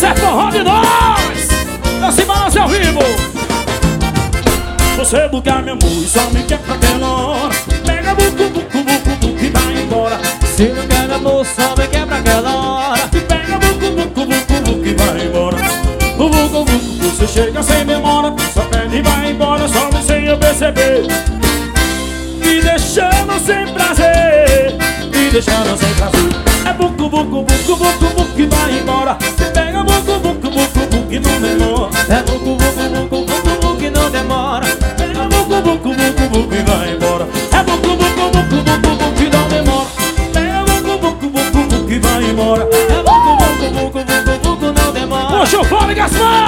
é forró de nós. Esse balanço é ao vivo. Você bugar meu amor e só me quer pra aquela hora. Pega bucu, bucu, bucu, bucu e vai embora. Se não quer amor, só me quer pra aquela hora. Pega bucu, bucu, bucu, bucu e vai embora. Bucu, bucu, bucu, você chega sem demora. Só pede e vai embora, só me sem eu perceber. Me deixando sem prazer, me deixando sem prazer. É bucu, bucu, bucu, bucu, bucu e vai embora. Pega bucu, bucu, bucu, bucu e não demora. É bucu, bucu, bucu, bucu, bucu que não demora. Pega bucu, bucu, bucu, bucu e vai embora. É bucu, bucu, bucu, bucu, bucu e não demora. Pega bucu, bucu, bucu, bucu e vai embora. É bucu, bucu, bucu, bucu, bucu, não demora. Puxa o fone, Gaspar!